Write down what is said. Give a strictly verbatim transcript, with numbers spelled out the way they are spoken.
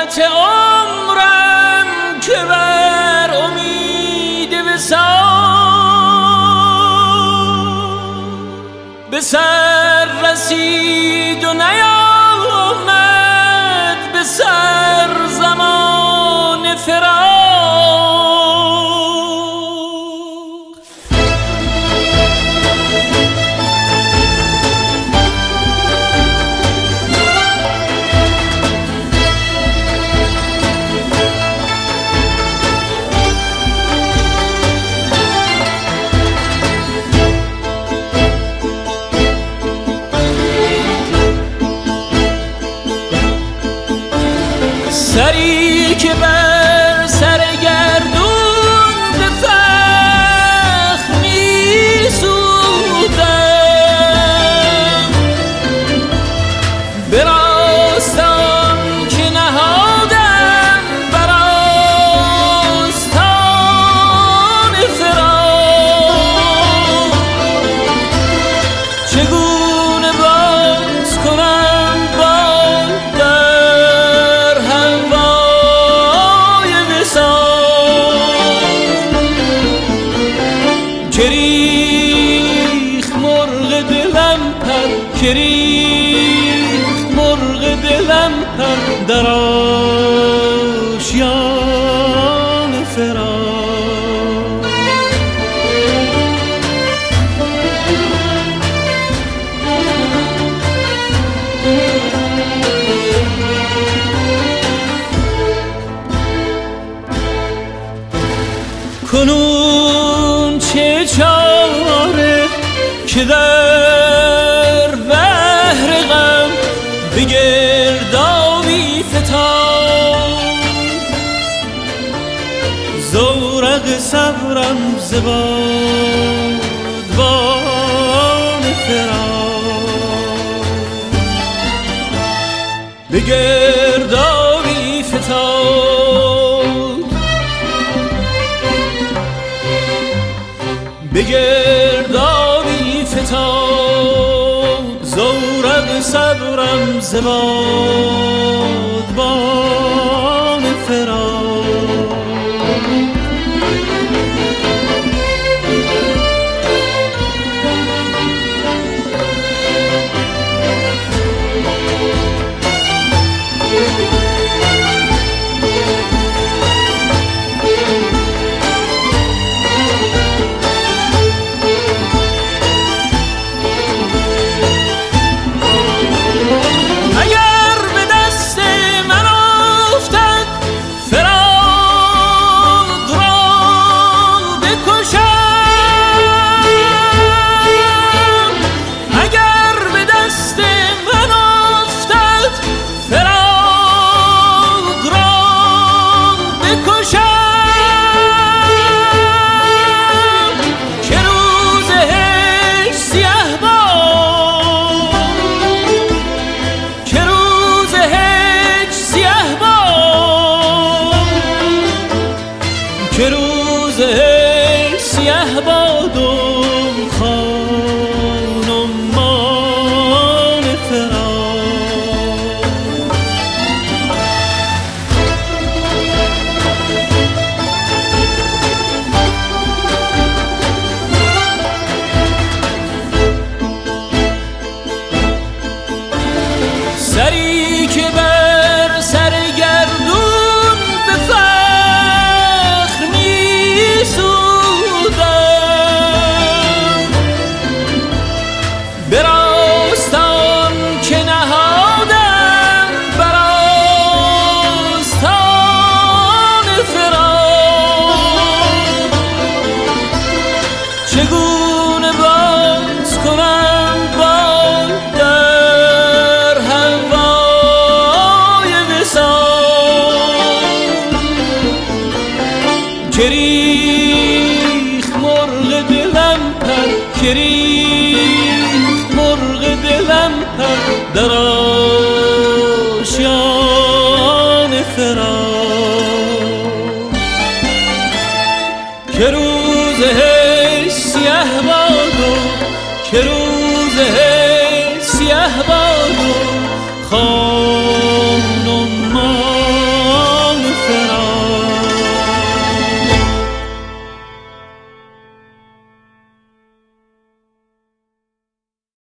مدت عمرم که بر امید وصال به سر رسید و نیامد به سر زمان فراق. سری که بر سر گردون به فخر می سودم، به راستان که نهادم بر آستان فراق. چگونه باز کنم بال در هوای وصال که ریخت مرغ دلم پر، که ریخت مرغ دلم پر در آشیان فراق. کنون چه چاره که در بحر غم به گردابی فتاد، زورق صبرم ز بادبان فراق. به گردابی فتاد، به گردابی فتاد، زورق صبرم ز بادبان فراق. که روز هر سیه باد و خانمان فراق. سری که بر سر گردون به فخر می سودم، به راستان که نهادم بر آستان فراق. چگونه باز کنم بال در هوای وصال که ریخت مرغ دلم پر، که ریخت مرغ دلم پر در آشیان فراق. که روز هش سیه باد و که روز